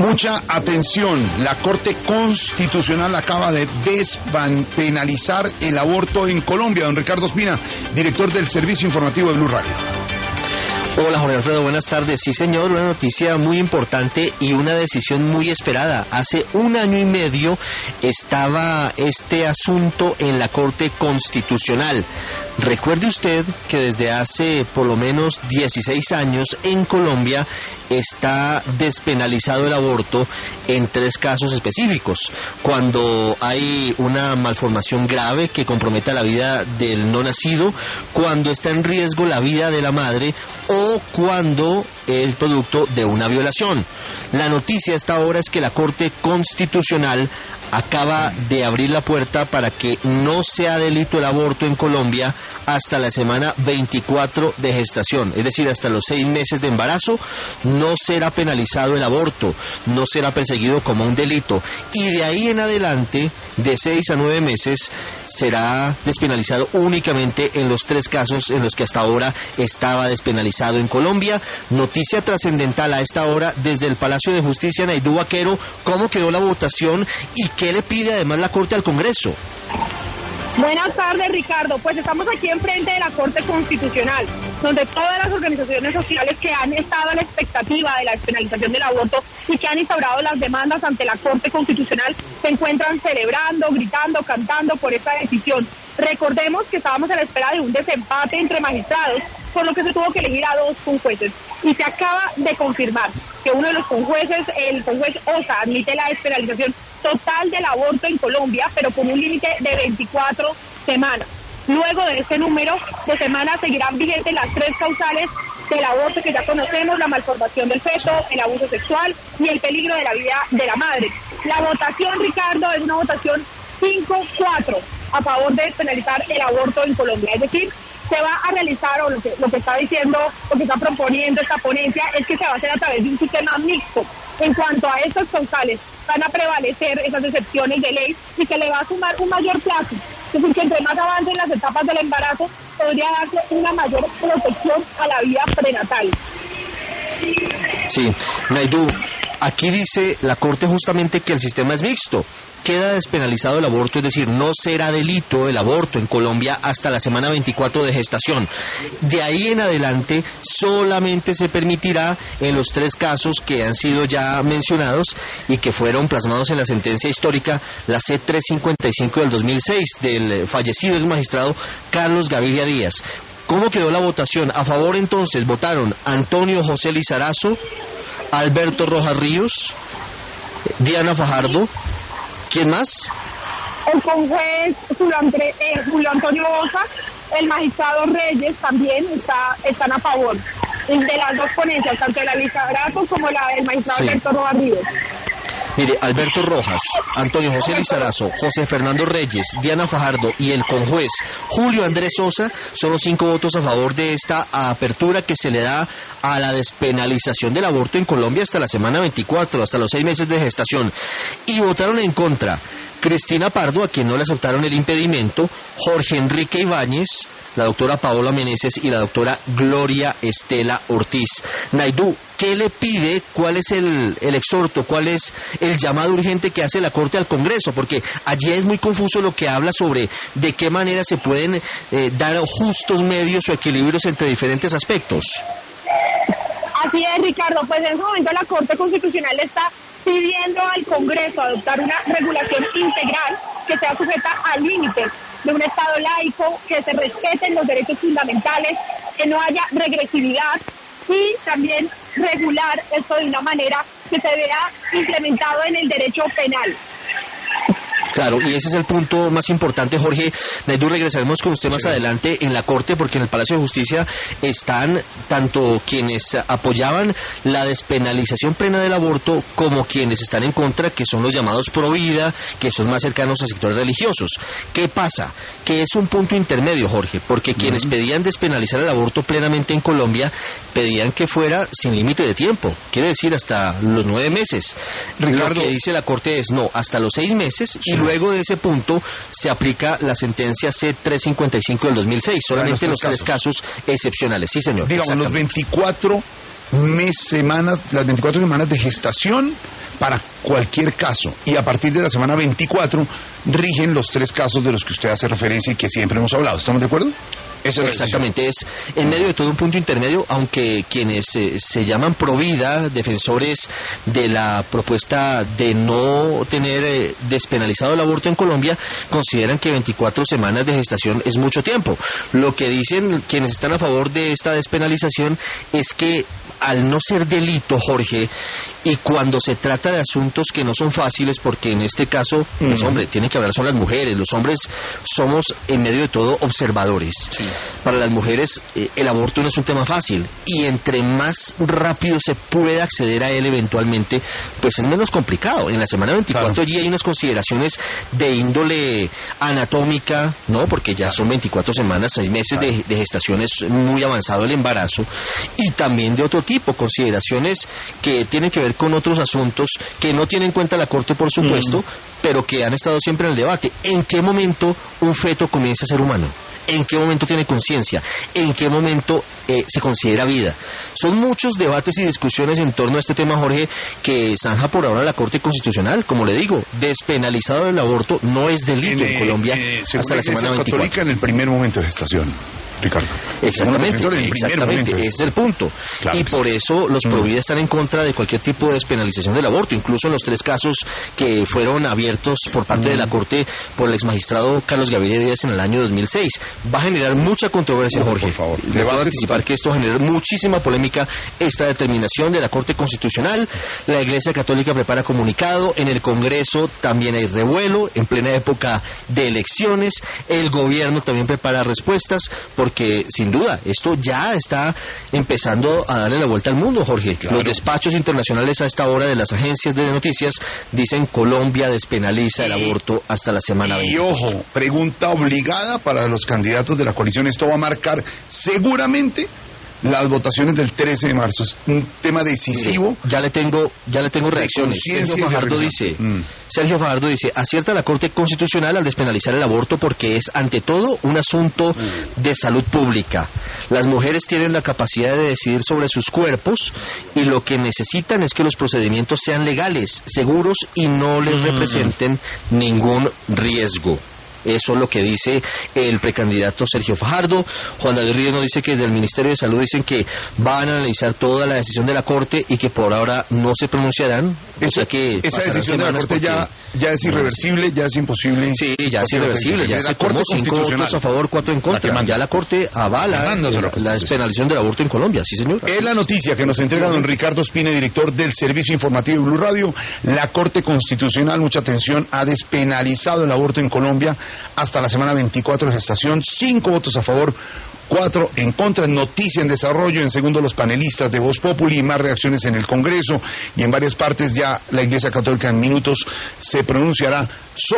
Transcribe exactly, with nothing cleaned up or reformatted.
Mucha atención, la Corte Constitucional acaba de despenalizar el aborto en Colombia. Don Ricardo Ospina, director del Servicio Informativo de Blue Radio. Hola Jorge Alfredo, buenas tardes. Sí señor, una noticia muy importante y una decisión muy esperada. Hace un año y medio estaba este asunto en la Corte Constitucional. Recuerde usted que desde hace por lo menos dieciséis años en Colombia está despenalizado el aborto en tres casos específicos. Cuando hay una malformación grave que comprometa la vida del no nacido, cuando está en riesgo la vida de la madre o cuando es producto de una violación. La noticia hasta ahora es que la Corte Constitucional acaba de abrir la puerta para que no sea delito el aborto en Colombia hasta la semana veinticuatro de gestación, es decir, hasta los seis meses de embarazo. No será penalizado el aborto, no será perseguido como un delito, y de ahí en adelante, de seis a nueve meses, será despenalizado únicamente en los tres casos en los que hasta ahora estaba despenalizado en Colombia. Noticia trascendental a esta hora desde el Palacio de Justicia, Naidú Vaquero. ¿Cómo quedó la votación y qué le pide además la Corte al Congreso? Buenas tardes, Ricardo. Pues estamos aquí enfrente de la Corte Constitucional, donde todas las organizaciones sociales que han estado a la expectativa de la despenalización del aborto y que han instaurado las demandas ante la Corte Constitucional se encuentran celebrando, gritando, cantando por esta decisión. Recordemos que estábamos a la espera de un desempate entre magistrados, por lo que se tuvo que elegir a dos conjueces. Y se acaba de confirmar que uno de los conjueces, el conjuez Osa, admite la despenalización total del aborto en Colombia, pero con un límite de veinticuatro semanas. Luego de este número de semanas seguirán vigentes las tres causales del aborto que ya conocemos: la malformación del feto, el abuso sexual y el peligro de la vida de la madre. La votación, Ricardo, es una votación cinco cuatro a favor de despenalizar el aborto en Colombia. Es decir, se va a realizar, o lo que, lo que está diciendo, lo que está proponiendo esta ponencia, es que se va a hacer a través de un sistema mixto. En cuanto a estos causales, van a prevalecer esas excepciones de ley y se le va a sumar un mayor plazo. Es decir, que entre más avancen las etapas del embarazo, podría darse una mayor protección a la vida prenatal. Sí, Naidú, aquí dice la Corte justamente que el sistema es mixto. Queda despenalizado el aborto, es decir, no será delito el aborto en Colombia hasta la semana veinticuatro de gestación. De ahí en adelante solamente se permitirá en los tres casos que han sido ya mencionados y que fueron plasmados en la sentencia histórica, la C trescientos cincuenta y cinco del dos mil seis, del fallecido ex magistrado Carlos Gaviria Díaz. ¿Cómo quedó la votación? A favor entonces votaron Antonio José Lizarazo, Alberto Rojas Ríos, Diana Fajardo. ¿Quién más? El conjuez Julio, André, eh, Julio Antonio Osa, el magistrado Reyes también está, están a favor de las dos ponencias, tanto de la Lizarazo como la del magistrado sí. Alberto Rojas Ríos. Mire, Alberto Rojas, Antonio José Lizarazo, José Fernando Reyes, Diana Fajardo y el conjuez Julio Andrés Sosa son los cinco votos a favor de esta apertura que se le da a la despenalización del aborto en Colombia hasta la semana veinticuatro, hasta los seis meses de gestación. Y votaron en contra Cristina Pardo, a quien no le aceptaron el impedimento, Jorge Enrique Ibáñez, la doctora Paola Meneses y la doctora Gloria Estela Ortiz. Naidú, ¿qué le pide? ¿Cuál es el, el exhorto? ¿Cuál es el llamado urgente que hace la Corte al Congreso? Porque allí es muy confuso lo que habla sobre de qué manera se pueden eh, dar justos medios o equilibrios entre diferentes aspectos. Así es, Ricardo. Pues en ese momento la Corte Constitucional está pidiendo al Congreso adoptar una regulación integral que sea sujeta al límite de un Estado laico, que se respeten los derechos fundamentales, que no haya regresividad y también regular esto de una manera que se vea implementado en el derecho penal. Claro, y ese es el punto más importante, Jorge. Naidú, regresaremos con usted más adelante en la Corte, porque en el Palacio de Justicia están tanto quienes apoyaban la despenalización plena del aborto como quienes están en contra, que son los llamados pro vida, que son más cercanos a sectores religiosos. ¿Qué pasa? Que es un punto intermedio, Jorge, porque quienes pedían despenalizar el aborto plenamente en Colombia pedían que fuera sin límite de tiempo, quiere decir hasta los nueve meses. Ricardo, lo que dice la Corte es no, hasta los seis meses, y luego de ese punto se aplica la sentencia C trescientos cincuenta y cinco del dos mil seis, solamente en los tres casos excepcionales. Sí, señor. Digamos, los veinticuatro mes, semanas, las veinticuatro semanas de gestación para cualquier caso. Y a partir de la semana veinticuatro rigen los tres casos de los que usted hace referencia y que siempre hemos hablado. ¿Estamos de acuerdo? Eso es exactamente, es en medio de todo un punto intermedio, aunque quienes eh, se llaman provida, defensores de la propuesta de no tener eh, despenalizado el aborto en Colombia, consideran que veinticuatro semanas de gestación es mucho tiempo. Lo que dicen quienes están a favor de esta despenalización es que al no ser delito, Jorge, y cuando se trata de asuntos que no son fáciles, porque en este caso, mm. pues hombre, tienen que hablar son las mujeres, los hombres somos en medio de todo observadores. Sí. Para las mujeres eh, el aborto no es un tema fácil, y entre más rápido se pueda acceder a él eventualmente, pues es menos complicado. En la semana veinticuatro claro. allí hay unas consideraciones de índole anatómica, ¿no? Porque ya son veinticuatro semanas, seis meses claro. de, de gestación, es muy avanzado el embarazo, y también de otro tipo, consideraciones que tienen que ver con otros asuntos que no tiene en cuenta la Corte, por supuesto, mm. pero que han estado siempre en el debate. ¿En qué momento un feto comienza a ser humano? ¿En qué momento tiene conciencia? ¿En qué momento eh, se considera vida? Son muchos debates y discusiones en torno a este tema, Jorge, que zanja por ahora la Corte Constitucional. Como le digo, despenalizado el aborto no es delito en, en Colombia eh, hasta la semana veinticuatro. Católica en el primer momento de gestación. Ricardo. Exactamente, exactamente, ese es el punto. Claro y por sí. eso los provida están en contra de cualquier tipo de despenalización del aborto, incluso en los tres casos que fueron abiertos por parte mm. de la Corte por el exmagistrado Carlos Gaviria Díaz en el año dos mil seis. Va a generar mucha controversia, oh, Jorge. Por favor. Le voy a anticipar que esto genera muchísima polémica, esta determinación de la Corte Constitucional. La Iglesia Católica prepara comunicado, en el Congreso también hay revuelo, en plena época de elecciones, el gobierno también prepara respuestas, porque que sin duda esto ya está empezando a darle la vuelta al mundo, Jorge. Claro. Los despachos internacionales a esta hora de las agencias de noticias dicen Colombia despenaliza y, el aborto hasta la semana veinte. Y ojo, pregunta obligada para los candidatos de la coalición, esto va a marcar seguramente las votaciones del trece de marzo. Es un tema decisivo. Ya le tengo, ya le tengo reacciones. Sergio Fajardo dice, mm. Sergio Fajardo dice, acierta la Corte Constitucional al despenalizar el aborto porque es ante todo un asunto mm. de salud pública. Las mujeres tienen la capacidad de decidir sobre sus cuerpos y lo que necesitan es que los procedimientos sean legales, seguros y no les mm. representen ningún riesgo. Eso es lo que dice el precandidato Sergio Fajardo. Juan David Ríos nos dice que desde el Ministerio de Salud dicen que van a analizar toda la decisión de la Corte y que por ahora no se pronunciarán. Eso, o sea que esa decisión de la Corte ya, ya es irreversible, ya es imposible. Sí, ya es irreversible, ya se tomó cinco votos a favor, cuatro en contra. La ya la Corte avala la, la despenalización del aborto en Colombia, sí señor. Es la noticia que nos entrega don Ricardo Ospina, director del Servicio Informativo de Blue Radio. La Corte Constitucional, mucha atención, ha despenalizado el aborto en Colombia hasta la semana veinticuatro de gestación, cinco votos a favor, cuatro en contra. Noticia en desarrollo, en segundo los panelistas de Voz Populi, más reacciones en el Congreso y en varias partes. Ya la Iglesia Católica en minutos se pronunciará sobre